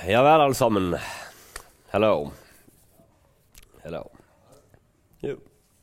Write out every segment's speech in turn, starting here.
Ja vel, alle sammen. Hello. Hello. Jo.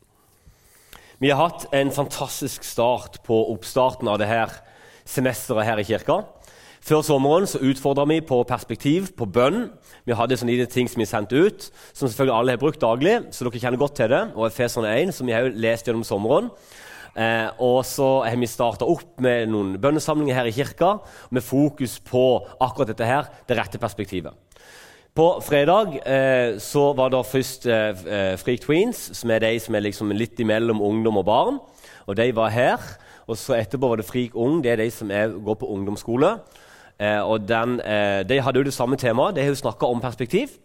Vi har hatt en fantastisk start på oppstarten av det her semesteret her i kirka. Før sommeren så utfordret vi på perspektiv, på bønn. Vi hadde sånne lille ting som vi sendte ut, som selvfølgelig alle har brukt daglig, så dere kjenner godt til det. Og Efeserne 1, som vi har jo lest gjennom sommeren. Og så har vi startet opp med noen bønnesamlinger her i kirka, med fokus på akkurat dette her, det rette perspektivet. På fredag så var det først Freak Tweens, som er de som er liksom litt imellom ungdom og barn. Og de var her. Og så etterpå var det Freak Ung, det er de som går på ungdomsskole. Og de hadde jo det samme temaet, de har jo snakket om perspektiv.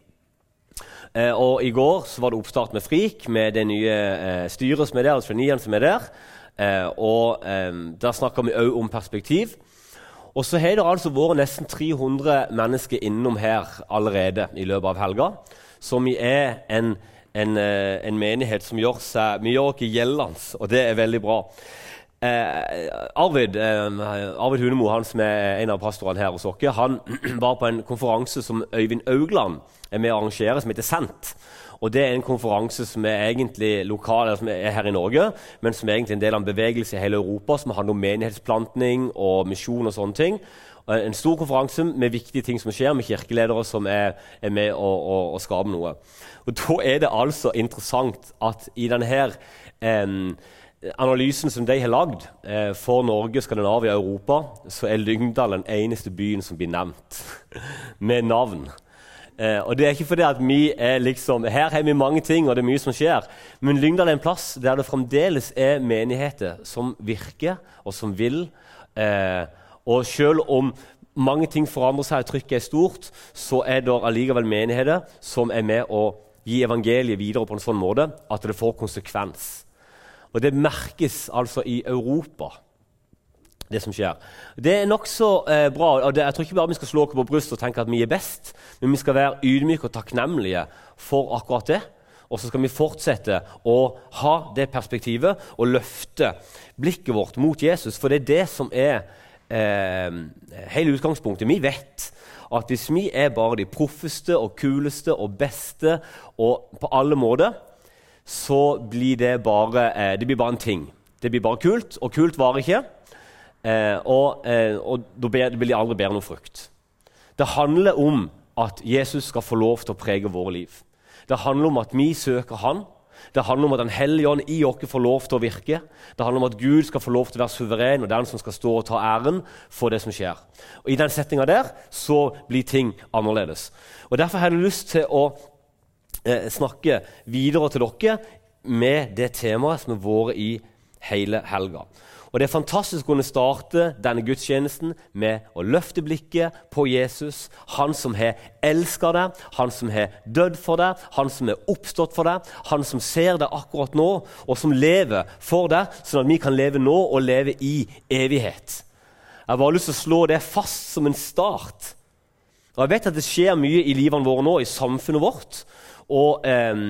Og i går så var det oppstart med Freak, med det nye styret som er der, altså nieren som er der. Og der snakket vi også om perspektiv. Og så har det altså vært nesten 300 mennesker innom her allerede i løpet av helga, som er en menighet som gjør oss gjeldende, og det er veldig bra. Arvid Hunemo, han som er en av pastorene her hos oss, han var på en konferanse som Øyvind Augland er med å arrangere, som heter SENT. Og det er en konferanse som er egentlig lokal, eller som er her i Norge, men som er egentlig en del av en bevegelse i hele Europa, som handler om menighetsplantning og misjon og sånne ting. Og en stor konferanse med viktige ting som skjer, med kirkeledere som er med å skape noe. Og da er det altså interessant at i denne analysen som de har lagd for Norge, Skandinavia og Europa, så er Lyngdal den eneste byen som blir nevnt med navn. Og det er ikke fordi at vi er liksom, her har vi mange ting og det er mye som skjer, men Lyngdal er en plass der det fremdeles er menigheter som virker og som vil, og selv om mange ting forandrer seg og trykket er stort, så er det allikevel menigheter som er med å gi evangeliet videre på en sånn måte at det får konsekvens. Og det merkes altså i Europa, det som skjer. Det er nok så bra, og jeg tror ikke bare vi skal slå oss på brystet og tenke at vi er best, men vi skal være ydmyke og takknemlige for akkurat det, og så skal vi fortsette å ha det perspektivet og løfte blikket vårt mot Jesus, for det er det som er hele utgangspunktet. Vi vet at hvis vi er bare de proffeste og kuleste og beste og på alle måter, så blir det bare en ting. Det blir bare kult, og kult varer ikke. Og det blir aldri bedre noe frukt. Det handler om at Jesus skal få lov til å prege våre liv. Det handler om at vi søker han. Det handler om at den hellige ånd i oss får lov til å virke. Det handler om at Gud skal få lov til å være suveren, og den som skal stå og ta æren for det som skjer. Og i den setningen der så blir ting annerledes. Og derfor har jeg lyst til å snakke videre til dere med det temaet som har vært i hele helga. Og det er fantastisk å kunne starte denne gudstjenesten med å løfte blikket på Jesus, han som har elsket deg, han som har dødd for deg, han som har oppstått for deg, han som ser deg akkurat nå, og som lever for deg, sånn at vi kan leve nå og leve i evighet. Jeg har bare lyst til å slå det fast som en start. Og jeg vet at det skjer mye i livene våre nå, i samfunnet vårt, og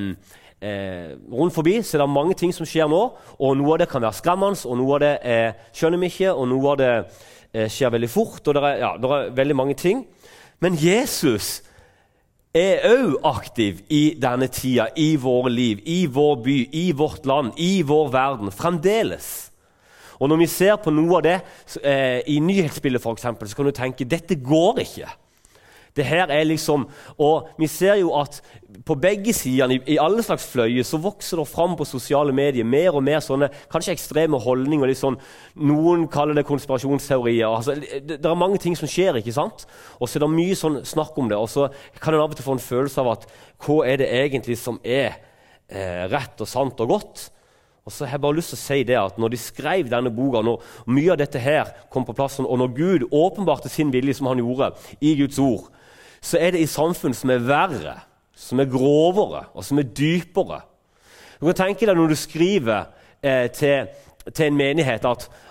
rundt forbi så er det mange ting som skjer nå, og noe av det kan være skremmende, og noe av det skjønner vi ikke, og noe av det skjer veldig fort, og det er veldig mange ting. Men Jesus er også aktiv i denne tida, i våre liv, i vår by, i vårt land, i vår verden, fremdeles. Og når vi ser på noe av det i nyhetsbildet for eksempel, så kan du tenke, dette går ikke. Det her er liksom, og vi ser jo at på begge sider, i alle slags fløyer, så vokser det fram på sosiale medier mer og mer sånne, kanskje ekstreme holdninger, litt sånn, noen kaller det konspirasjonsteorier, altså, det er mange ting som skjer, ikke sant? Og så er det mye sånn snakk om det, og så kan en av og til få en følelse av at hva er det egentlig som er rett og sant og godt? Og så har jeg bare lyst til å si det at når de skrev denne boka, når mye av dette her kom på plass, og når Gud åpenbarte sin vilje som han gjorde i Guds ord, så er det i samfunn som er verre, som er grovere og som er dypere. Du kan tenke deg når du skriver til en menighet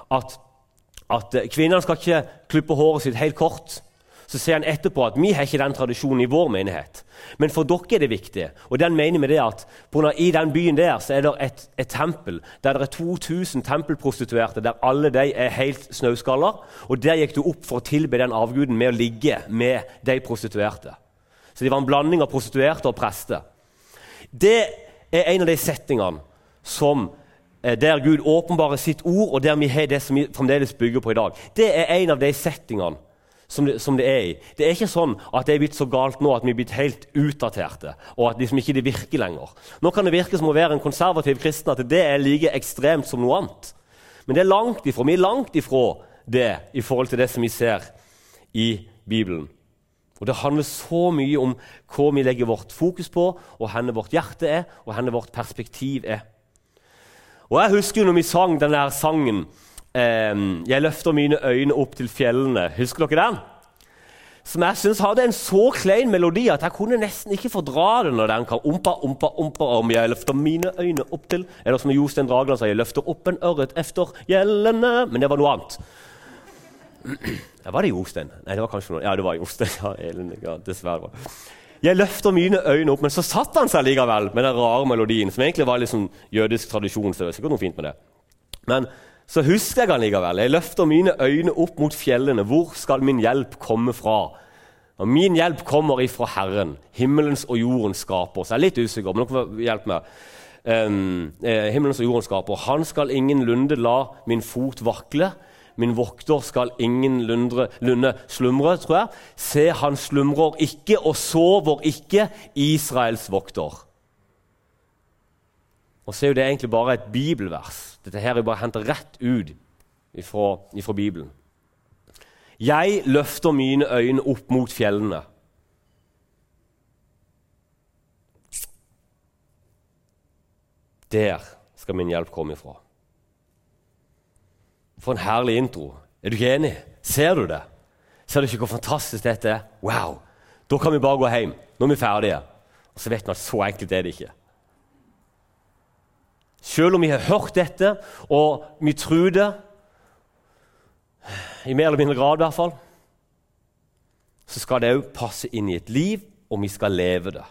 at kvinnerne skal ikke klippe håret sitt helt kort, så sier han etterpå at vi har ikke den tradisjonen i vår menighet. Men for dere er det viktig, og den mener vi det at i den byen der så er det et tempel, der det er 2000 tempelprostituerte, der alle de er helt snauskaller, og der gikk du opp for å tilbe den avguden med å ligge med de prostituerte. Så de var en blanding av prostituerte og prester. Det er en av de settingene som der Gud åpenbarer sitt ord, og der vi har det som vi fremdeles bygger på i dag. Det er en av de settingene som det er i. Det er ikke sånn at det er blitt så galt nå at vi er blitt helt utdaterte, og at liksom ikke det virker lenger. Nå kan det virke som å være en konservativ kristen at det er like ekstremt som noe annet. Men det er langt ifra. Vi er langt ifra det i forhold til det som vi ser i Bibelen. Og det handler så mye om hva vi legger vårt fokus på, og hvor vårt hjerte er, og hvor vårt perspektiv er. Og jeg husker jo når vi sang denne her sangen, jeg løfter mine øyne opp til fjellene. Husker dere den? Som jeg synes hadde en så klein melodi at jeg kunne nesten ikke fordra det når den kan ompa, om jeg løfter mine øyne opp til. Eller som Jostein Dragland sa, jeg løfter opp en ørret efter gjellene. Men det var noe annet. Ja, var det Jostein? Nei, det var kanskje noe. Ja, det var Jostein. Ja, dessverre. Jeg løfter mine øyne opp, men så satt han seg likevel med den rare melodien, som egentlig var liksom jødisk tradisjon, så det var sikkert noe fint med det. Men så husker jeg han likevel. Jeg løfter mine øyne opp mot fjellene. Hvor skal min hjelp komme fra? Og min hjelp kommer ifra Herren, himmelens og jordens skaper. Så jeg er litt usikker, men dere får hjelpe meg. Himmelens og jordens skaper. Han skal ingenlunde la min fot vakle. Min vokter skal ingen lunde slumre, tror jeg. Se, han slumrer ikke og sover ikke, Israels vokter. Og så er jo det egentlig bare et bibelvers. Dette her er bare hentet rett ut ifra Bibelen. Jeg løfter mine øyne opp mot fjellene. Der skal min hjelp komme ifra. For en herlig intro. Er du ikke enig? Ser du det? Ser du ikke hvor fantastisk dette er? Wow! Da kan vi bare gå hjem. Nå er vi ferdige. Og så vet man at så enkelt er det ikke. Selv om vi har hørt dette, og vi tror det, i mer eller mindre grad i hvert fall, så skal det jo passe inn i et liv, og vi skal leve det.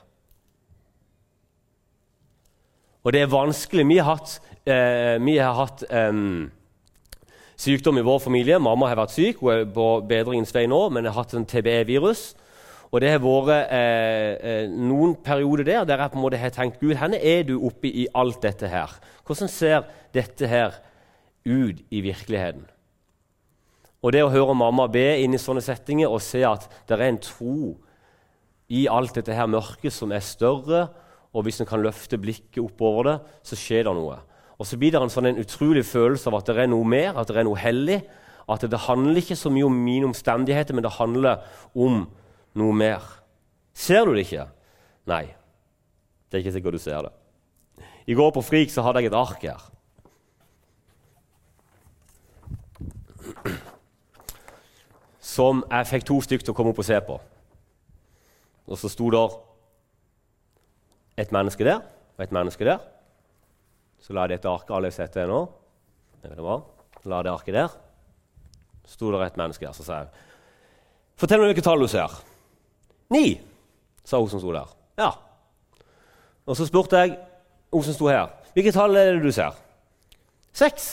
Og det er vanskelig. Vi har hatt sykdom i vår familie. Mamma har vært syk, hun er på bedringens vei nå, men har hatt en TBE-virus. Og det har vært noen perioder der jeg på en måte har tenkt, Gud, hvor er du oppe i alt dette her? Hvordan ser dette her ut i virkeligheten? Og det å høre mamma be inn i sånne settinger og se at det er en tro i alt dette her mørket som er større, og hvis en kan løfte blikket oppover det, så skjer det noe. Og så blir det en utrolig følelse av at det er noe mer, at det er noe hellig, at det handler ikke så mye om mine omstendigheter, men det handler om noe mer. Ser du det ikke? Nei, det er ikke sikkert du ser det. I går på Frik så hadde jeg et ark her. Som jeg fikk 2 stykker til å komme opp og se på. Og så sto der et menneske der, og et menneske der. Så la jeg dette arket, alle har sett det nå. Det er bra. La det arket der. Så sto der et menneske der, så sa jeg, fortell meg hvilke tall du ser. 9, sa hun som sto der. Ja. Og så spurte jeg hun som sto her, hvilke tall er det du ser? 6.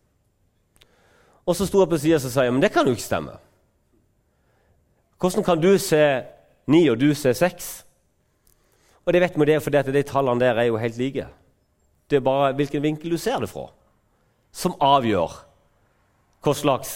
Og så sto jeg på siden og sa jeg, men det kan jo ikke stemme. Hvordan kan du se 9 og du se 6? Og det vet vi det fordi at de tallene der er jo helt like. Det er bare hvilken vinkel du ser det fra, som avgjør hva slags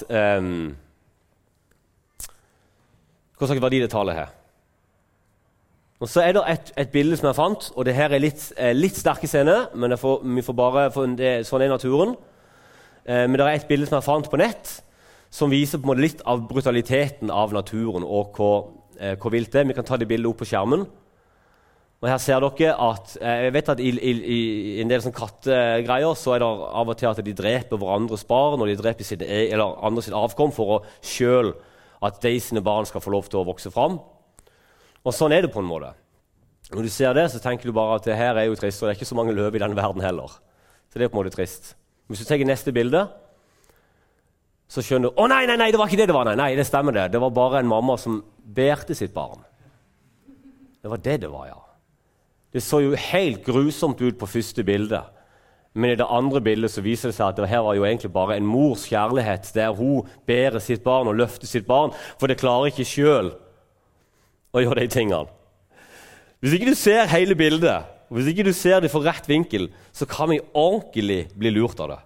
verdi det tallet her. Og så er det et bilde som jeg fant, og det her er litt sterke scener, men vi får bare, sånn er naturen. Men det er et bilde som jeg fant på nett, som viser på en måte litt av brutaliteten av naturen, og hvor vilt det er. Vi kan ta det bildet opp på skjermen. Og her ser dere at, jeg vet at i en del sånn kattegreier, så er det av og til at de dreper hverandres barn, og de dreper eller andre sitt avkom for å selv at de sine barn skal få lov til å vokse fram. Og sånn er det på en måte. Når du ser det, så tenker du bare at det her er jo trist, og det er ikke så mange løv i denne verden heller. Så det er på en måte trist. Hvis du tenker neste bilde, så skjønner du, nei, det var ikke det det var, nei, det stemmer det. Det var bare en mamma som bærte sitt barn. Det var det var, ja. Det så jo helt grusomt ut på første bilde. Men i det andre bildet så viser det seg at det her var jo egentlig bare en mors kjærlighet, der hun bærer sitt barn og løfter sitt barn, for det klarer ikke selv å gjøre de tingene. Hvis ikke du ser hele bildet, og hvis ikke du ser det fra rett vinkel, så kan vi ordentlig bli lurt av det.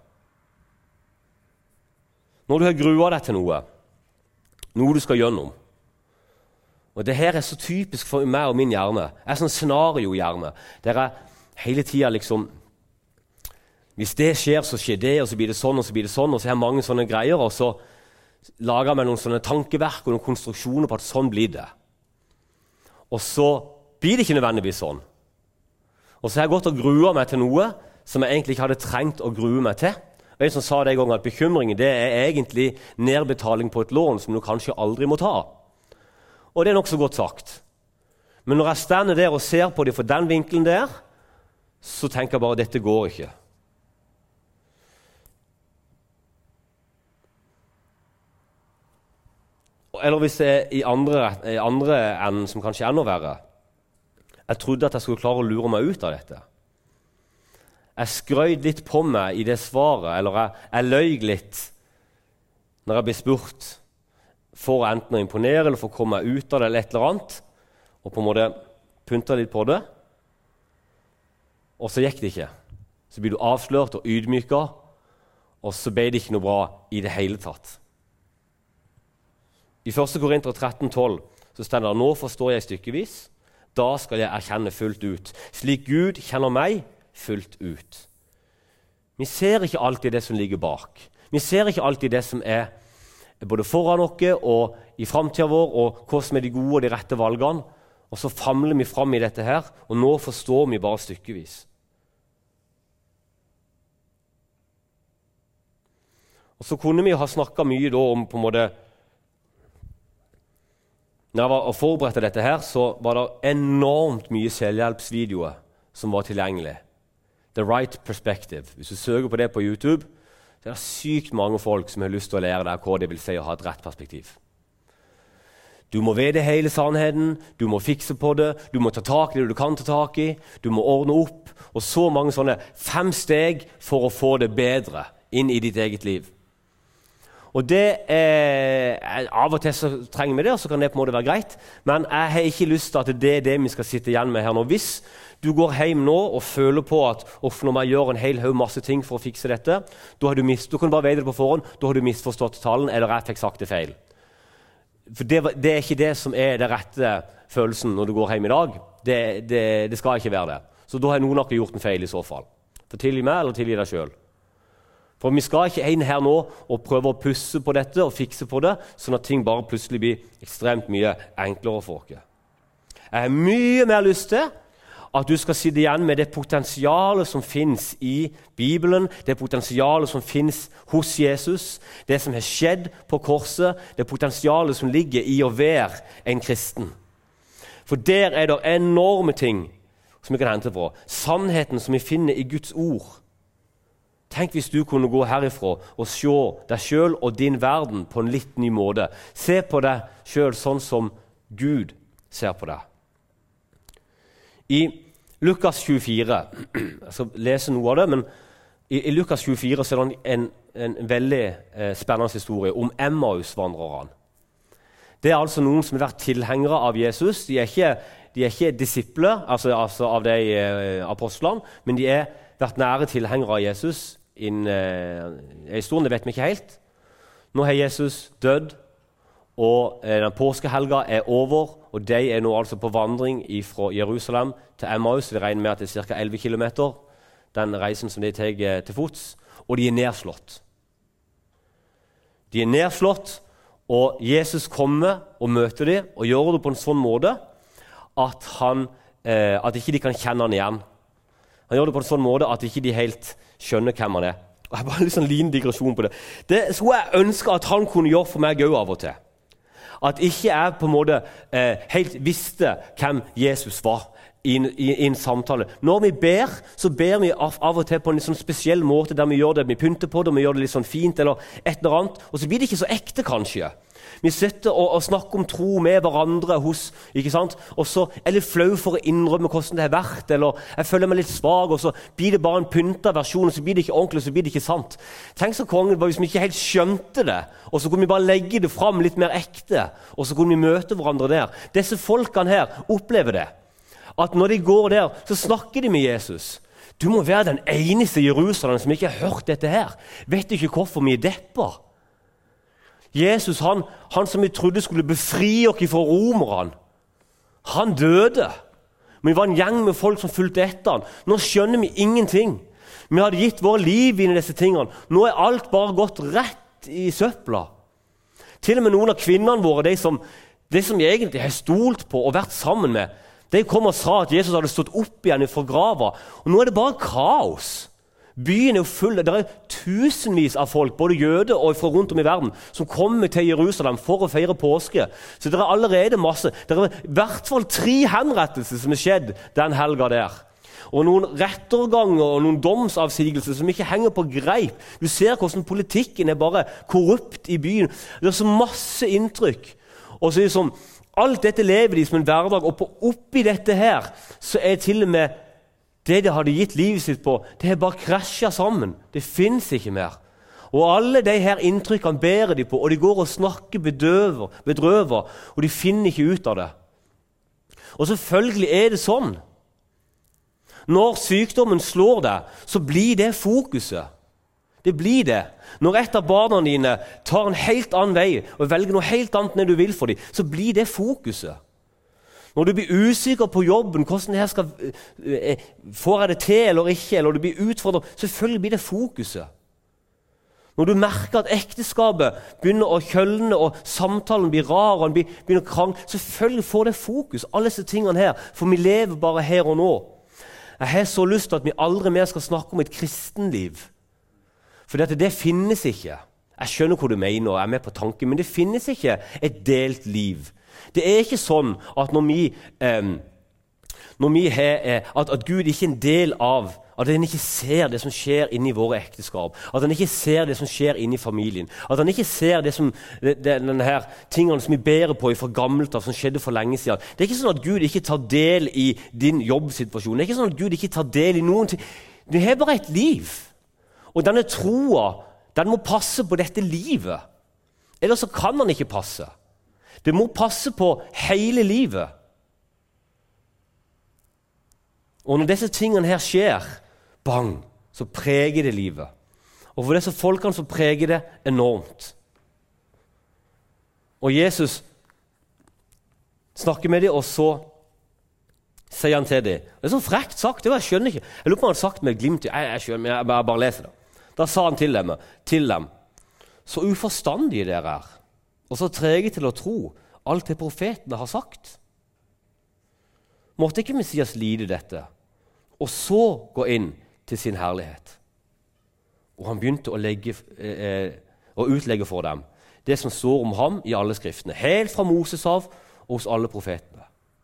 Når du har gruet deg til noe du skal gjennom. Og det her er så typisk for meg og min hjerne. Det er sånn scenario-hjerne, der jeg hele tiden liksom, hvis det skjer, så skjer det, og så blir det sånn, og så blir det sånn, og så har jeg mange sånne greier, og så lager jeg meg noen sånne tankeverk og noen konstruksjoner på at sånn blir det. Og så blir det ikke nødvendigvis sånn. Og så har jeg gått og gruet meg til noe som jeg egentlig ikke hadde trengt å grue meg til. Og en som sa det en gang at bekymringen det er egentlig nedbetaling på et lån som du kanskje aldri må ta. Og det er nok så godt sagt. Men når jeg stender der og ser på det fra den vinkelen der, så tenker jeg bare at dette går ikke. Eller hvis det er i andre enden som kanskje er enda verre. Jeg trodde at jeg skulle klare å lure meg ut av dette. Jeg skrøyd litt på meg i det svaret, eller jeg løy litt når jeg ble spurt for enten å imponere eller for å komme meg ut av det eller et eller annet, og på en måte pynte litt på det. Og så gikk det ikke. Så blir du avslørt og ydmyket, og så ble det ikke noe bra i det hele tatt. I 1. Korinter 13,12 så står det: nå forstår jeg stykkevis, da skal jeg erkjenne fullt ut, slik Gud kjenner meg fullt ut. Vi ser ikke alltid det som ligger bak. Vi ser ikke alltid det som er både foran oss og i fremtiden vår, og hva som er de gode og de rette valgene. Og så famler vi frem i dette her, og nå forstår vi bare stykkevis. Og så kunne vi ha snakket mye da om på en måte. Når jeg var og forberedte dette her, så var det enormt mye selvhjelpsvideoer som var tilgjengelig. The Right Perspective. Hvis du søker på det på YouTube, så er det sykt mange folk som har lyst til å lære deg hva det vil si å ha et rett perspektiv. Du må vite hele sannheten, du må fikse på det, du må ta tak i det du kan ta tak i, du må ordne opp, og så mange sånne 5 steg for å få det bedre inn i ditt eget liv. Og det av og til så trenger vi det, og så kan det på en måte være greit. Men jeg har ikke lyst til at det er det vi skal sitte igjen med her nå. Hvis du går hjem nå og føler på at nå må jeg gjøre en hel haug masse ting for å fikse dette, da kan du bare vite det på forhånd, da har du misforstått talen, eller jeg fikk sagt det feil. For det er ikke det som er den rette følelsen når du går hjem i dag. Det skal ikke være det. Så da har noen nok gjort en feil i så fall. For tilgi meg eller tilgi deg selv. For vi skal ikke inn her nå og prøve å pusse på dette og fikse på det, sånn at ting bare plutselig blir ekstremt mye enklere for oss. Jeg har mye mer lyst til at du skal sitte igjen med det potensialet som finnes i Bibelen, det potensialet som finnes hos Jesus, det som har skjedd på korset, det potensialet som ligger i å være en kristen. For der er det enorme ting som vi kan hente fra. Sannheten som vi finner i Guds ord. Tenk hvis du kunne gå herifra og se deg selv og din verden på en litt ny måte. Se på deg selv sånn som Gud ser på deg. I Lukas 24, jeg skal lese noe av det, men i Lukas 24 så er det en veldig spennende historie om Emmaus-vandrerne. Det er altså noen som har vært tilhengere av Jesus. De er ikke disipler, altså av de apostlene, men de har vært nære tilhengere av Jesus. I historien, det vet vi ikke helt. Nå har Jesus dødd, og den påskehelga er over, og de er nå altså på vandring fra Jerusalem til Emmaus. Vi regner med at det er ca. 11 kilometer, den reisen som de tar til fots, og de er nedslått. De er nedslått, og Jesus kommer og møter dem, og gjør det på en sånn måte at ikke de kan kjenne han igjen. Han gjør det på en sånn måte at ikke de helt skjønner hvem han er. Og jeg bare en sånn liten digresjon på det. Det skulle jeg ønske at han kunne gjøre for meg også av og til. At ikke jeg på en måte helt visste hvem Jesus var i en samtale. Når vi ber, så ber vi av og til på en sånn spesiell måte der vi gjør det, vi pynter på det, vi gjør det litt sånn fint eller et eller annet, og så blir det ikke så ekte kanskje. Vi sitter og snakker om tro med hverandre ikke sant? Og så er det flau for å innrømme hvordan det har vært, eller jeg føler meg litt svag, og så blir det bare en pyntet versjon, og så blir det ikke ordentlig, så blir det ikke sant. Tenk så kongen var hvis vi ikke helt skjønte det, og så kunne vi bare legge det frem litt mer ekte, og så kunne vi møte hverandre der. Disse folkene her opplever det. at når de går der, så snakker de med Jesus. Du må være den eneste i Jerusalem som ikke har hørt dette her. Vet du ikke hvorfor vi er deppa? Jesus, han som vi trodde skulle befri oss fra romerne, han døde. Vi var en gjeng med folk som fulgte etter han. Nå skjønner vi ingenting. Vi hadde gitt våre liv inn i disse tingene. Nå er alt bare gått rett i søpla. Til og med noen av kvinnene våre, de som vi egentlig har stolt på og vært sammen med, de kom og sa at Jesus hadde stått opp igjen fra grava. Og nå er det bare kaos. Byen er jo full. Det er tusenvis av folk, både jøder og fra rundt om i verden, som kommer til Jerusalem for å feire påske. Så det er allerede masse. Det er i hvert fall 3 henrettelser som er skjedd den helga der. Og noen retterganger og noen domsavsigelser som ikke henger på greip. Du ser hvordan politikken er bare korrupt i byen. Det er så masse inntrykk. Og så er det som, alt dette lever de som en hverdag, og oppi dette her, så er til og med det de hadde gitt livet sitt på, det er bare krasjet sammen. Det finnes ikke mer. Og alle de her inntrykkene bærer de på, og de går og snakker bedrøver, og de finner ikke ut av det. Og selvfølgelig er det sånn. Når sykdommen slår deg, så blir det fokuset. Det blir det. Når et av barna dine tar en helt annen vei og velger noe helt annet enn du vil for dem, så blir det fokuset. Når du blir usikker på jobben, hvordan det her skal, får jeg det til eller ikke, eller du blir utfordret, selvfølgelig blir det fokuset. Når du merker at ekteskapet begynner å kjølne, og samtalen blir rar, og den begynner å krangle, selvfølgelig får det fokus, alle disse tingene her, for vi lever bare her og nå. Jeg har så lyst til at vi aldri mer skal snakke om et kristenliv, for det finnes ikke. Jeg skjønner hva du mener, og jeg er med på tanken, men det finnes ikke et delt liv. Det er ikke sånn at at Gud ikke er en del av, at han ikke ser det som skjer inne i våre ekteskap, at han ikke ser det som skjer inne i familien, at han ikke ser det som denne her tingene som vi bærer på fra gammelt av, som skjedde for lenge siden. Det er ikke sånn at Gud ikke tar del i din jobbsituasjon. Det er ikke sånn at Gud ikke tar del i noen ting. Du har bare et liv, og denne troa, den må passe på dette livet. Ellers så kan den ikke passe. Det må passe på hele livet. Og når disse tingene her skjer, bang, så preger det livet. Og for disse folkene så preger det enormt. Og Jesus snakker med dem, og så sier han til dem. Det er så frekt sagt, det var, jeg skjønner ikke. Jeg lurer på om han har sagt med et glimt. Jeg skjønner, men jeg bare leser det. Da sa han til dem, så uforstandige dere er, og så trege til å tro alt det profetene har sagt. Måtte ikke Messias lide dette, og så gå inn til sin herlighet. Og han begynte å utlegge for dem det som står om ham i alle skriftene, helt fra Moses av og hos alle profetene.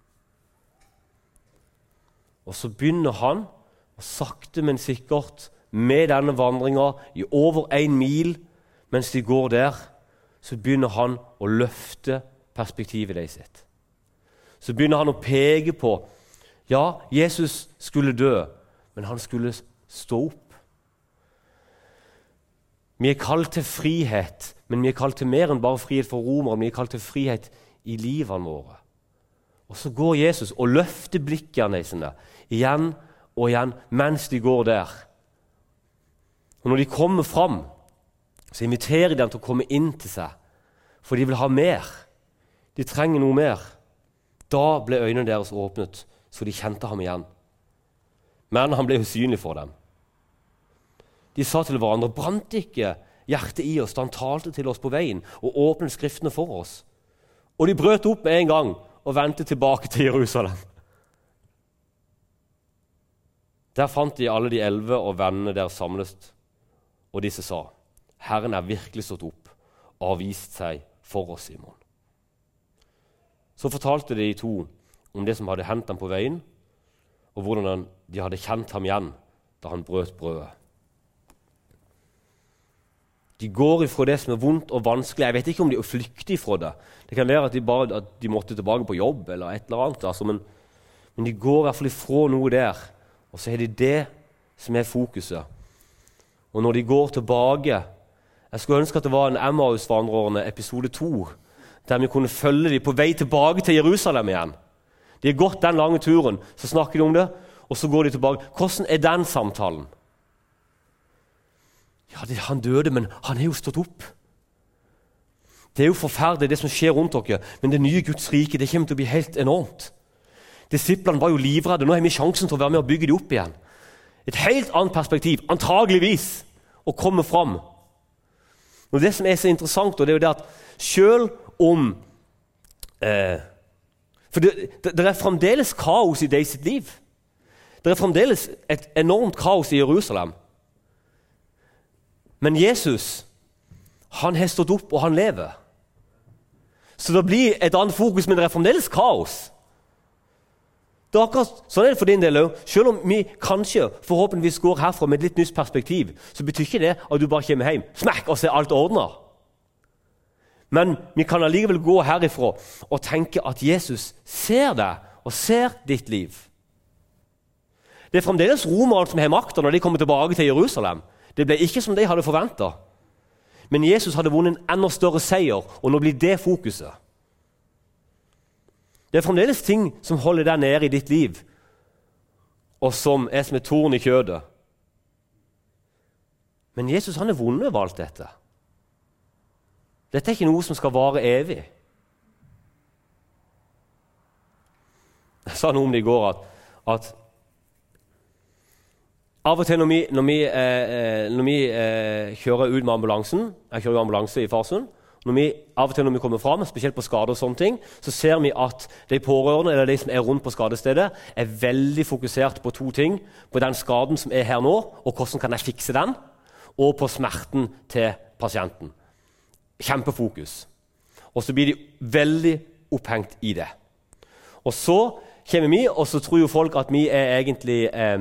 Og så begynner han, og sakte, men sikkert, med denne vandringen i over 1 mil, mens de går der, så begynner han å løfte perspektivet deres sitt. Så begynner han å peke på, ja, Jesus skulle dø, men han skulle stå opp. Vi er kalt til frihet, men vi er kalt til mer enn bare frihet for romere, vi er kalt til frihet i livene våre. Og så går Jesus og løfter blikkene sine igjen og igjen mens de går der. Og når de kommer fram, så inviterer de dem til å komme inn til seg, for de vil ha mer. De trenger noe mer. Da ble øynene deres åpnet, så de kjente ham igjen. Men han ble usynlig for dem. De sa til hverandre, brant ikke hjertet i oss da han talte til oss på veien og åpnet skriftene for oss? Og de brøt opp med en gang og vendte tilbake til Jerusalem. Der fant de alle de 11 og vennene der samlet, og disse sa, Herren er virkelig stått opp og har vist seg for oss, Simon. Så fortalte de 2 om det som hadde hendt ham på veien, og hvordan de hadde kjent ham igjen da han brøt brødet. De går ifra det som er vondt og vanskelig. Jeg vet ikke om de flykter ifra det. Det kan være at de måtte tilbake på jobb eller et eller annet. Altså, men de går i hvert fall ifra noe der, og så er det det som er fokuset. Og når de går tilbake, jeg skulle ønske at det var en Emmaus-vandrerne episode 2, der vi kunne følge dem på vei tilbake til Jerusalem igjen. De har gått den lange turen, så snakker de om det, og så går de tilbake. Hvordan er den samtalen? Ja, han døde, men han er jo stått opp. Det er jo forferdelig det som skjer rundt dere, men det nye Guds rike, det kommer til å bli helt enormt. Disiplene var jo livredde, nå har vi sjansen til å være med og bygge de opp igjen. Et helt annet perspektiv, antageligvis, å komme fram. Og det som er så interessant, og det er jo det at selv om for det er fremdeles kaos i deg sitt liv. Det er fremdeles et enormt kaos i Jerusalem. Men Jesus, han har stått opp og han lever. Så det blir et annet fokus, men det er fremdeles kaos. Det er akkurat, sånn er det for din del også. Selv om vi kanskje forhåpentligvis går herfra med et litt nytt perspektiv, så betyr ikke det at du bare kommer hjem, smekk, og ser alt ordnet. Men vi kan allikevel gå herifra og tenke at Jesus ser deg og ser ditt liv. Det er fremdeles romerne som har makten når de kommer tilbake til Jerusalem. Det ble ikke som de hadde forventet. Men Jesus hadde vunnet en enda større seier, og nå blir det fokuset. Det er fremdeles ting som holder deg nede i ditt liv, og som er som et torn i kjødet. Men Jesus han har vunnet over alt dette. Dette er ikke noe som skal vare evig. Jeg sa noe om det i går, at av og til når vi kjører ut med ambulansen, jeg kjører jo ambulanse i Farsund, av og til når vi kommer frem, spesielt på skade og sånne ting, så ser vi at de pårørende, eller de som er rundt på skadestedet, er veldig fokusert på to ting, på den skaden som er her nå, og hvordan kan jeg fikse den, og på smerten til pasienten. Kjempefokus. Og så blir de veldig opphengt i det. Og så kommer vi, og så tror jo folk at vi er egentlig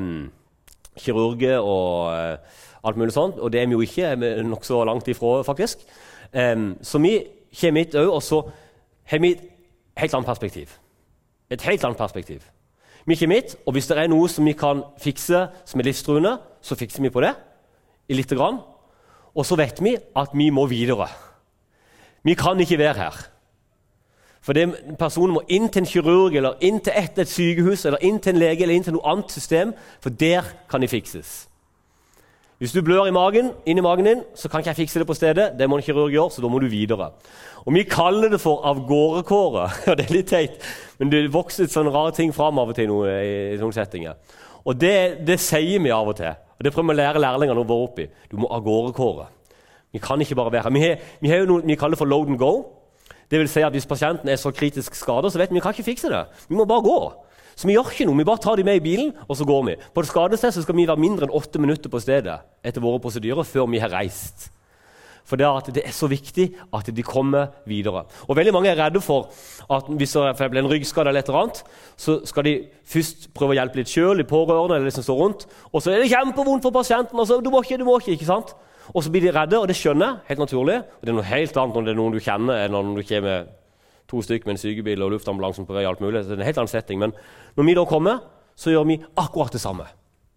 kirurger og alt mulig sånt, og det er vi jo ikke, nok så langt ifra faktisk. Så vi kommer hit også, og så har vi et helt annet perspektiv. Et helt annet perspektiv. Vi kommer hit, og hvis det er noe som vi kan fikse som er livstruende, så fikser vi på det, i lite grann. Og så vet vi at vi må videre. Vi kan ikke være her. For personen må inn til en kirurg, eller inn til et sykehus, eller inn til en lege, eller inn til noe annet system, for der kan de fikses. Hvis du blør inn i magen din, så kan ikke jeg fikse det på stedet. Det må en kirurg gjøre, så da må du videre. Og vi kaller det for avgårdekåre. Det er litt teit, men det vokser sånne rare ting frem av og til i noen settinger. Og det sier vi av og til. Og det prøver vi å lære lærlingene å være oppi. Du må avgårdekåre. Vi kan ikke bare være her. Vi har jo noe vi kaller for load and go. Det vil si at hvis pasienten er så kritisk skadet, så vet vi kan ikke fikse det. Vi må bare gå. Så vi gjør ikke noe. Vi bare tar dem med i bilen, og så går vi. På det skadested så skal vi være mindre enn 8 minutter på stedet etter våre prosedyrer før vi har reist. For det er så viktig at de kommer videre. Og veldig mange er redde for at hvis det blir en ryggskade eller et eller annet, så skal de først prøve å hjelpe litt selv, de pårørende eller de som står rundt, og så er det kjempevondt for pasienten, og så du må ikke sant? Og så blir de redde, og det skjønner jeg, helt naturlig. Og det er noe helt annet når det er noen du kjenner, enn når du kommer 2 stykker med en sykebil og luftambulansen på vei, alt mulig. Så det er en helt annen setting. Men når vi da kommer, så gjør vi akkurat det samme.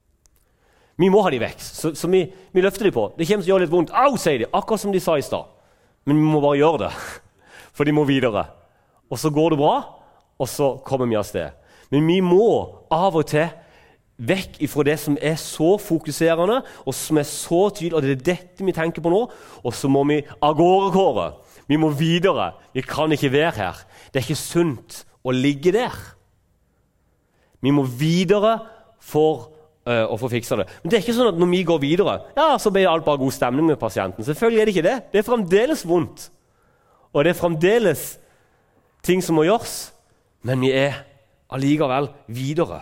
Vi må ha de vekk, så vi løfter de på. Det kommer til å gjøre litt vondt. Au, sier de, akkurat som de sa i stad. Men vi må bare gjøre det, for de må videre. Og så går det bra, og så kommer vi av sted. Men vi må av og til vekk ifra det som er så fokuserende, og som er så tydelig, og det er dette vi tenker på nå, og så må vi avgårdekåre. Vi må videre. Vi kan ikke være her. Det er ikke sunt å ligge der. Vi må videre for å få fikse det. Men det er ikke sånn at når vi går videre, ja, så blir alt bare god stemning med pasienten. Selvfølgelig er det ikke det. Det er fremdeles vondt. Og det er fremdeles ting som må gjøres, men vi er allikevel videre.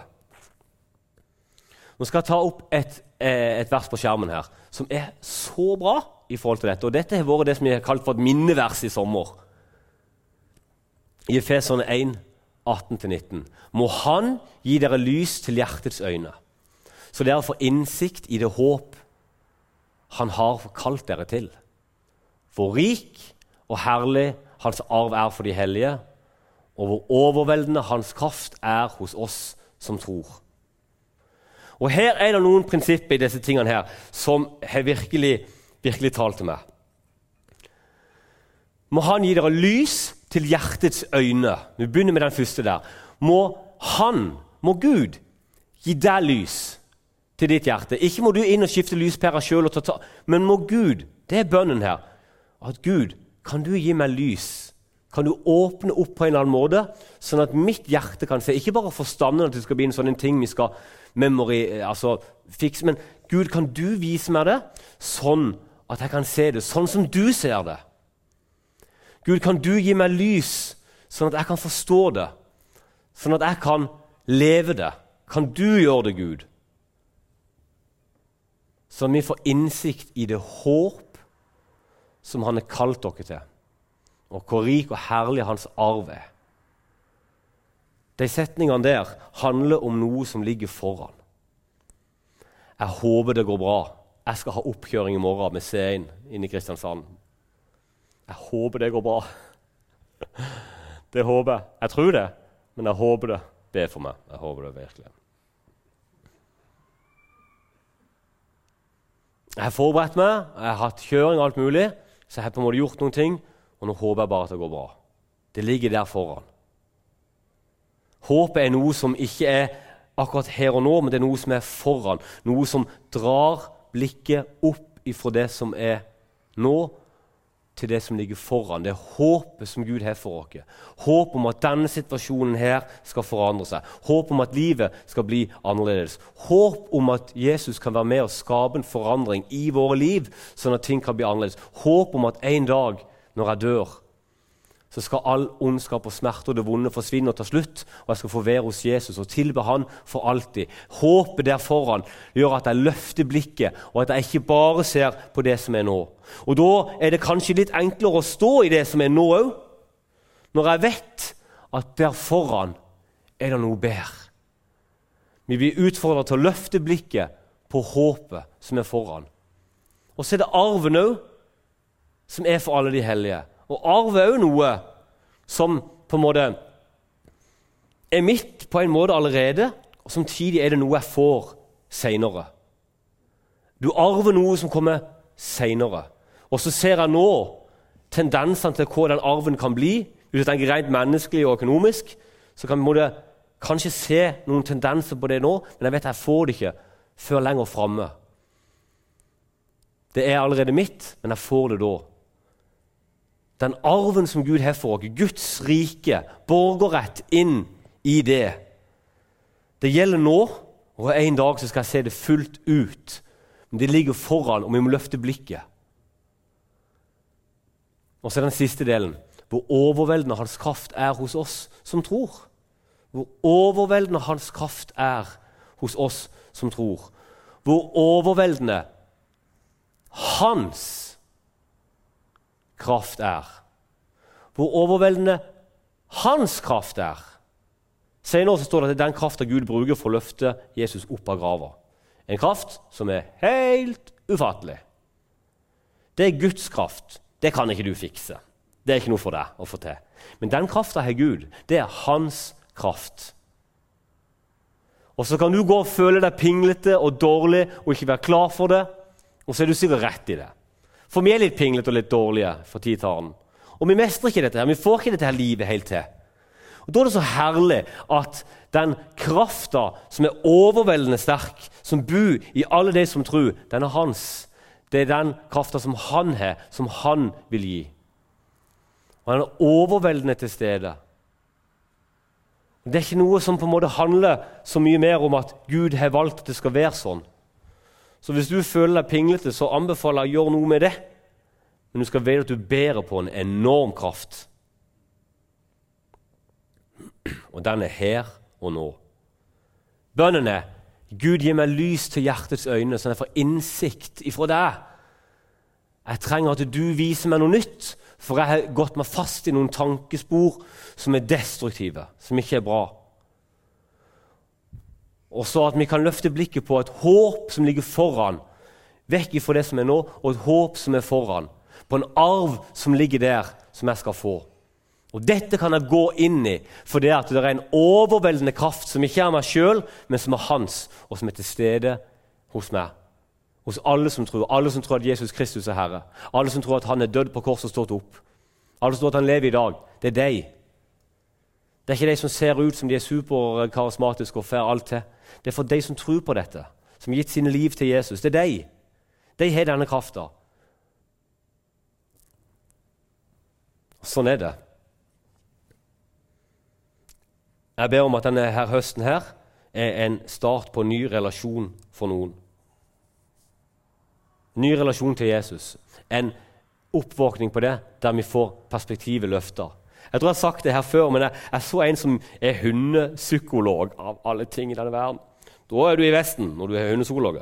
Nå skal jeg ta opp et vers på skjermen her, som er så bra i forhold til dette. Og dette har vært det som vi har kalt for et minnevers i sommer. I Efeserne 1, 18-19. Må han gi dere lys til hjertets øyne, så dere får innsikt i det håp han har kalt dere til. Hvor rik og herlig hans arv er for de hellige, og hvor overveldende hans kraft er hos oss som tror. Og her er det noen prinsipper i disse tingene her som har virkelig talt til meg. Må han gi dere lys til hjertets øyne. Vi begynner med den første der. Må Gud, gi deg lys til ditt hjerte. Ikke må du inn og skifte lyspærer selv, men må Gud, det er bønnen her, at Gud, kan du gi meg lys? Kan du åpne opp på en eller annen måte, sånn at mitt hjerte kan se, ikke bare forstanden at det skal bli en sånn ting vi skal fikse, men Gud, kan du vise meg det, sånn at jeg kan se det, sånn som du ser det? Gud, kan du gi meg lys, sånn at jeg kan forstå det, sånn at jeg kan leve det? Kan du gjøre det, Gud? Så vi får innsikt i det håp som han har kalt dere til, og hvor rik og herlig hans arv er. De setningene der handler om noe som ligger foran. Jeg håper det går bra. Jeg skal ha oppkjøring i morgen med C1 inne i Kristiansand. Jeg håper det går bra. Det håper jeg. Jeg tror det, men jeg håper det. Be for meg. Jeg håper det virkelig. Jeg har forberedt meg, jeg har hatt kjøring og alt mulig, så jeg har på en måte gjort noen ting, og nå håper jeg bare at det går bra. Det ligger der foran. Håpet er noe som ikke er akkurat her og nå, men det er noe som er foran. Noe som drar blikket opp ifra det som er nå, til det som ligger foran. Det er håpet som Gud har for oss. Håp om at denne situasjonen her skal forandre seg. Håp om at livet skal bli annerledes. Håp om at Jesus kan være med og skape en forandring i våre liv, sånn at ting kan bli annerledes. Håp om at en dag, når jeg dør, så skal all ondskap og smerte og det vonde forsvinne og ta slutt, og jeg skal få være hos Jesus og tilbe han for alltid. Håpet der foran gjør at jeg løfter blikket, og at jeg ikke bare ser på det som er nå. Og da er det kanskje litt enklere å stå i det som er nå også, når jeg vet at der foran er det noe bedre. Vi blir utfordret til å løfte blikket på håpet som er foran. Og så er det arven også, som er for alle de hellige. Og arv er jo noe som på en måte er mitt på en måte allerede, og samtidig er det noe jeg får senere. Du arver noe som kommer senere. Og så ser jeg nå tendensene til hva den arven kan bli, hvis jeg tenker rent menneskelig og økonomisk, så kan vi kanskje se noen tendenser på det nå, men jeg vet jeg får det ikke før lenger fremme. Det er allerede mitt, men jeg får det da. Den arven som Gud har for oss, Guds rike, borgerrett inn i det. Det gjelder nå, og en dag så skal jeg se det fullt ut. Men det ligger foran, og vi må løfte blikket. Og så er den siste delen, hvor overveldende hans kraft er hos oss som tror. Hvor overveldende hans kraft er hos oss som tror. Hvor overveldende hans kraft er. Hvor overveldende hans kraft er. Senere så står det at det er den kraften Gud bruker for å løfte Jesus opp av grava. En kraft som er helt ufattelig. Det er Guds kraft. Det kan ikke du fikse. Det er ikke noe for deg å få til. Men den kraften har Gud. Det er hans kraft. Og så kan du gå og føle deg pinglete og dårlig og ikke være klar for det, og så er du sikkert rett i det. For vi er litt pinglete og litt dårlige for tidtalen. Og vi mestrer ikke dette her. Vi får ikke dette her livet helt til. Og da er det så herlig at den kraften som er overveldende sterk, som bor i alle de som tror, den er hans. Det er den kraften som han har, som han vil gi. Og den er overveldende til stede. Det er ikke noe som på en måte handler så mye mer om at Gud har valgt at det skal være sånn. Så hvis du føler deg pinglete, så anbefaler jeg å gjøre noe med det. Men du skal vite at du bærer på en enorm kraft. Og den er her og nå. Bønnen er, Gud gir meg lys til hjertets øyne, så jeg får innsikt ifra deg. Jeg trenger at du viser meg noe nytt, for jeg har gått meg fast i noen tankespor som er destruktive, som ikke er bra. Og så at vi kan løfte blikket på et håp som ligger foran, vekk ifra det som er nå, og et håp som er foran, på en arv som ligger der, som jeg skal få. Og dette kan jeg gå inn i, for det at det er en overveldende kraft som ikke er meg selv, men som er hans, og som er til stede hos meg. Hos alle som tror at Jesus Kristus er Herre. Alle som tror at han er dødd på kors og stått opp. Alle som tror at han lever i dag. Det er deg. Det er ikke de som ser ut som de er superkarismatiske og får alt til. Det er for de som tror på dette, som har gitt sine liv til Jesus. Det er de. De har denne kraften. Sånn er det. Jeg ber om at denne her høsten her er en start på en ny relasjon for noen. Ny relasjon til Jesus. En oppvåkning på det, der vi får perspektivet løftet. Jeg tror jeg har sagt det her før, men jeg så en som er hundepsykolog av alle ting i denne verden. Da er du i Vesten når du er hundepsykolog.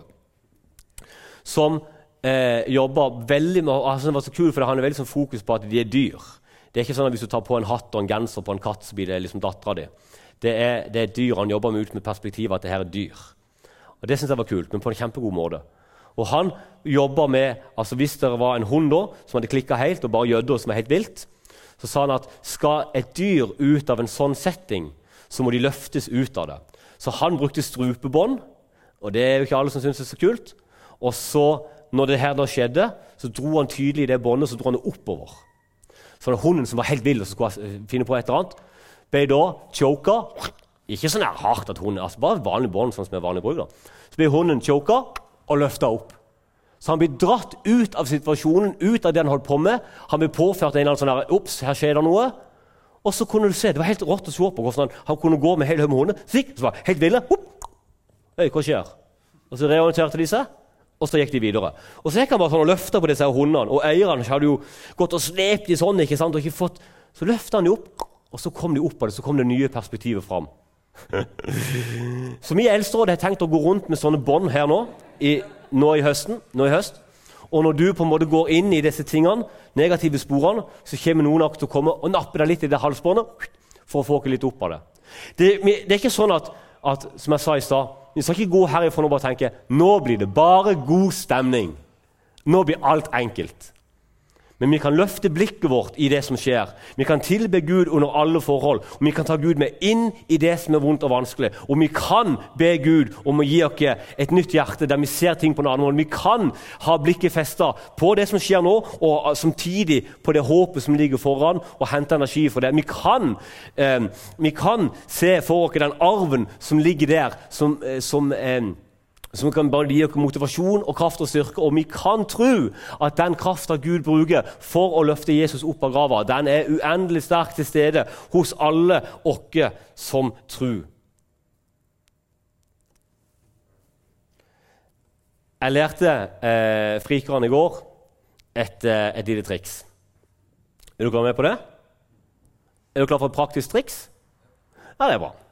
Som jobber veldig med, altså det var så kult, for han er veldig sånn fokus på at de er dyr. Det er ikke sånn at hvis du tar på en hatt og en genser på en katt, så blir det liksom datteren din. Det er dyr. Han jobber med ut med perspektivet at det her er dyr. Og det synes jeg var kult, men på en kjempegod måte. Og han jobber med, altså hvis det var en hund da, som hadde klikket helt og bare gjødde som er helt vilt, så sa han at skal et dyr ut av en sånn setting, så må de løftes ut av det. Så han brukte strupebånd, og det er jo ikke alle som synes det er så kult. Og så, når det her da skjedde, så dro han tydelig i det båndet, så dro han det oppover. Så den hunden som var helt vild og skulle finne på et eller annet, ble da choka. Ikke sånn her hardt at hunden, altså bare vanlig bånd, sånn som er vanlig bruk da. Så ble hunden choka og løftet opp. Så han ble dratt ut av situasjonen, ut av det han holdt på med. Han ble påført en eller annen sånn her, ups, her skjer det noe. Og så kunne du se, det var helt rått å se på hvordan han kunne gå med hele høy med hunden. Så var helt ville. Hei, hva skjer? Og så reorienterte de seg, og så gikk de videre. Og så gikk han bare sånn og løftet på disse hundene, og eierne hadde jo gått og slept de sånn, ikke sant, og ikke fått, så løftet han de opp, og så kom de opp av det, så kom det nye perspektivet fram. Så vi eldsteråd har tenkt å gå rundt med sånne bånd her nå i høst. Og når du på en måte går inn i disse tingene, negative sporene, så kommer noen til å komme og nappe deg litt i det halsbåndet for å få deg litt opp av det. Det er ikke sånn at, som jeg sa i stad, vi skal ikke gå herifra og bare tenke, nå blir det bare god stemning. Nå blir alt enkelt. Men vi kan løfte blikket vårt i det som skjer. Vi kan tilbe Gud under alle forhold. Og vi kan ta Gud med inn i det som er vondt og vanskelig. Og vi kan be Gud om å gi oss et nytt hjerte der vi ser ting på en annen måte. Vi kan ha blikket festet på det som skjer nå, og samtidig på det håpet som ligger foran, og hente energi for det. Vi kan se for oss den arven som ligger der, som kan bare gi oss motivasjon og kraft og styrke, og vi kan tro at den kraften Gud bruker for å løfte Jesus opp av grava, den er uendelig sterk til stede hos alle oss som tror. Jeg lærte frikerne i går et lite triks. Er du klar med på det? Er du klar for et praktisk triks? Ja, det er bra.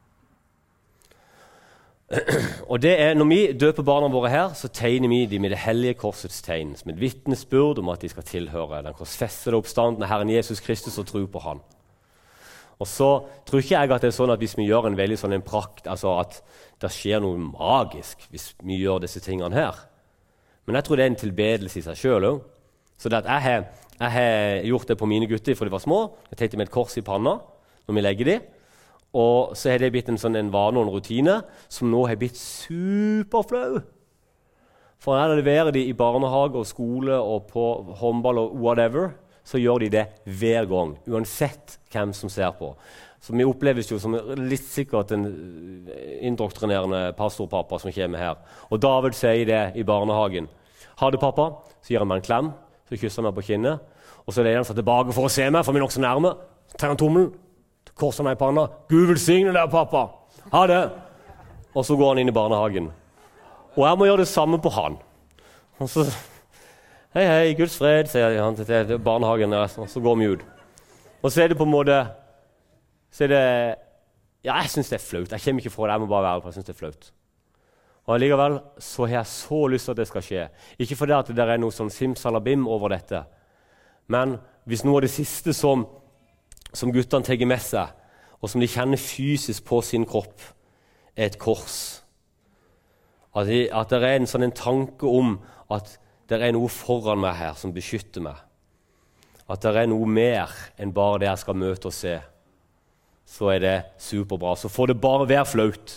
Og det er, når vi døper barna våre her, så tegner vi dem med det hellige korsets tegn, som et vittnesbyrd om at de skal tilhøre den korsfestede oppstanden av Herren Jesus Kristus og tro på Han. Og så tror ikke jeg at det er sånn at hvis vi gjør en veldig sånn en prakt, altså at det skjer noe magisk hvis vi gjør disse tingene her. Men jeg tror det er en tilbedelse i seg selv også. Så det at jeg har gjort det på mine gutter for de var små. Jeg tenkte med et kors i panna når vi legger dem. Og så har det blitt en vane og en rutine som nå har blitt superflau. For når jeg leverer de i barnehage og skole og på håndball og whatever, så gjør de det hver gang, uansett hvem som ser på. Så vi oppleves jo som litt sikkert en indoktrinerende pastorpappa som kommer her. Og David sier det i barnehagen. Ha det, pappa. Så gir han meg en klem, så kysser han meg på kinnet. Og så leier han seg tilbake for å se meg, for vi er nok så nærme. Så tar han tommelen. Korser meg i panna. Gud velsigne deg, pappa. Ha det. Og så går han inn i barnehagen. Og jeg må gjøre det samme på han. Og så, hei, hei, Guds fred, sier han til barnehagen. Og så går vi ut. Og så er det på en måte, så er det, ja, jeg synes det er flaut. Jeg kommer ikke fra det, jeg må bare være det, for jeg synes det er flaut. Og allikevel så har jeg så lyst til at det skal skje. Ikke fordi at det er noe sånn simsalabim over dette. Men hvis noe av det siste som guttene tar med seg, og som de kjenner fysisk på sin kropp, er et kors. At det er en tanke om at det er noe foran meg her som beskytter meg. At det er noe mer enn bare det jeg skal møte og se. Så er det superbra. Så får det bare være flaut.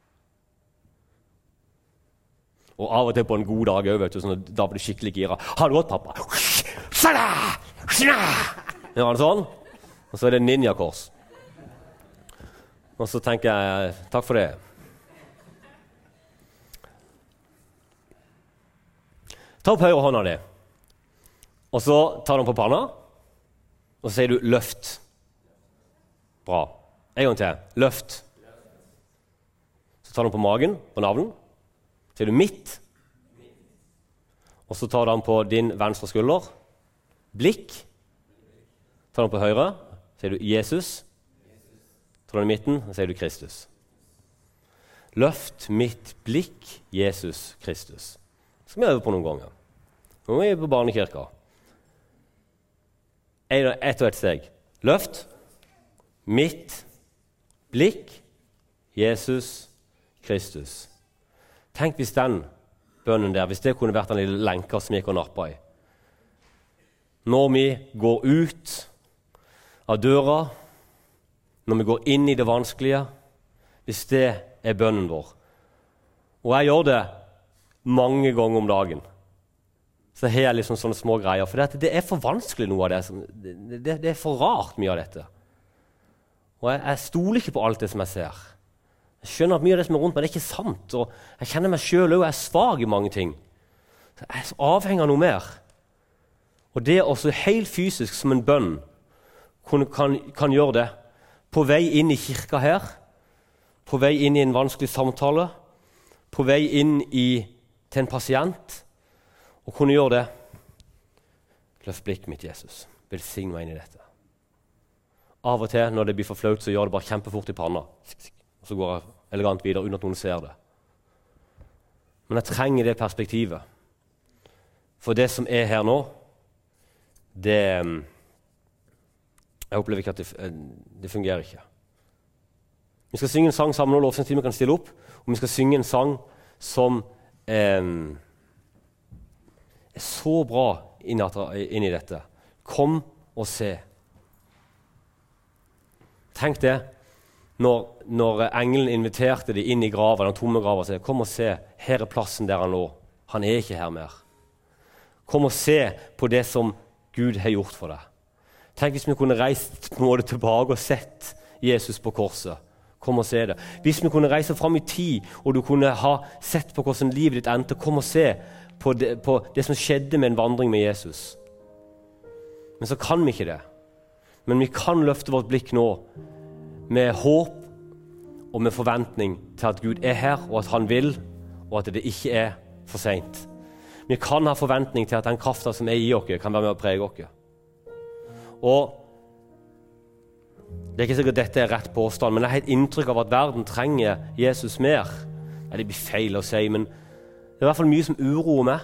Og av og til på en god dag, vet du, sånn, da blir det skikkelig gira. Ha det godt, pappa! Gjør han sånn? Og så er det ninjakors. Og så tenker jeg, takk for det. Ta opp høyre hånda di, og så tar du den på panna, og så sier du løft. Bra. En gang til. Løft. Så tar du den på magen, på navlen. Så sier du midt. Og så tar du den på din venstre skulder. Blikk. Tar du den på høyre, så sier du Jesus. Tar du den i midten, så sier du Kristus. Løft mitt blikk, Jesus Kristus. Så skal vi øve på noen ganger. Nå er vi på barnekirka. Ett og ett steg. Løft. Mitt blikk. Jesus Kristus. Tenk hvis den bønnen der, hvis det kunne vært en lille lenker som gikk og nappet i. Når vi går ut av døra, når vi går inn i det vanskelige, hvis det er bønnen vår. Og jeg gjør det mange ganger om dagen. Så har jeg liksom sånne små greier, for det er for vanskelig noe av det. Det er for rart mye av dette. Og jeg stoler ikke på alt det som jeg ser. Jeg skjønner at mye av det som er rundt meg, det er ikke sant, og jeg kjenner meg selv også, jeg er svag i mange ting. Så jeg er så avhengig av noe mer. Og det også helt fysisk som en bønn kan gjøre det. På vei inn i kirka her, på vei inn i en vanskelig samtale, på vei inn til en pasient, og kunne gjøre det. Løft blikket mitt, Jesus. Velsign meg inn i dette. Av og til, når det blir for flaut, så gjør det bare kjempefort i panna. Og så går jeg elegant videre, uten at noen ser det. Men jeg trenger det perspektivet. For det som er her nå, jeg opplever ikke at det fungerer ikke. Vi skal synge en sang sammen, og lovsangsteamet kan stille opp. Og vi skal synge en sang som er så bra inn i dette. Kom og se. Tenk det, når engelen inviterte de inn i grava, den tomme grava, og sa, kom og se, her er plassen der han lå. Han er ikke her mer. Kom og se på det som Gud har gjort for deg. Tenk hvis vi kunne reist på en måte tilbake og sett Jesus på korset. Kom og se det. Hvis vi kunne reise fram i tid, og du kunne ha sett på hvordan livet ditt endte, kom og se på det som skjedde med en vandring med Jesus. Men så kan vi ikke det. Men vi kan løfte vårt blikk nå med håp og med forventning til at Gud er her, og at han vil, og at det ikke er for sent. Vi kan ha forventning til at den kraften som er i oss, kan være med å prege oss. Og det er ikke sikkert at dette er rett påstand, men jeg har et inntrykk av at verden trenger Jesus mer. Ja, det blir feil å si, men det er i hvert fall mye som uroer meg.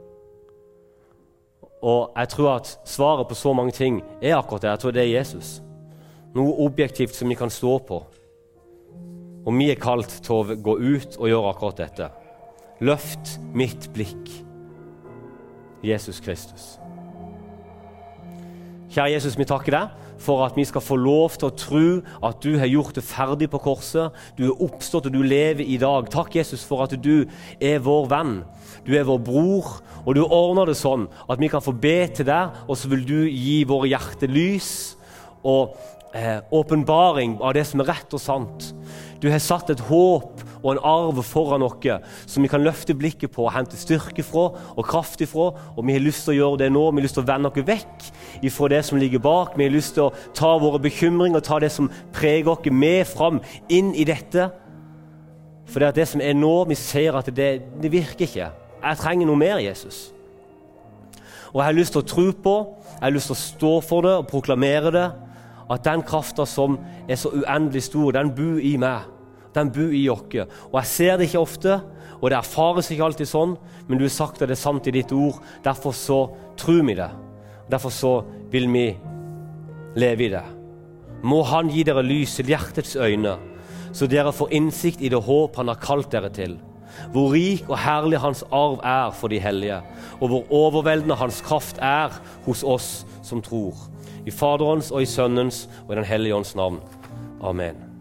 Og jeg tror at svaret på så mange ting er akkurat det. Jeg tror det er Jesus. Noe objektivt som vi kan stå på. Og vi er kalt til å gå ut og gjøre akkurat dette. Løft mitt blikk. Jesus Kristus. Kjære Jesus, vi takker deg for at vi skal få lov til å tro at du har gjort det ferdig på korset. Du er oppstått og du lever i dag. Takk, Jesus, for at du er vår venn. Du er vår bror, og du ordner det sånn at vi kan få be til deg, og så vil du gi våre hjerter lys og åpenbaring av det som er rett og sant. Du har satt et håp og en arv foran oss som vi kan løfte blikket på og hente styrke fra og kraft ifra, og vi har lyst til å gjøre det nå. Vi har lyst til å vende oss vekk ifra det som ligger bak. Vi har lyst til å ta våre bekymringer og ta det som preger oss med fram inn i dette. For det er det som er nå, vi ser at det virker ikke. Jeg trenger noe mer, Jesus. Og jeg har lyst til å tro på, jeg har lyst til å stå for det og proklamere det, at den kraften som er så uendelig stor, den bor i meg. Den bor i oss. Og jeg ser det ikke ofte, og det erfares ikke alltid sånn, men du har sagt at det er sant i ditt ord. Derfor så tror vi det. Derfor så vil vi leve i det. Må han gi dere lys til hjertets øyne, så dere får innsikt i det håp han har kalt dere til. Hvor rik og herlig hans arv er for de hellige, og hvor overveldende hans kraft er hos oss som tror. I Faderens og i Sønnens og i den hellige ånds navn. Amen.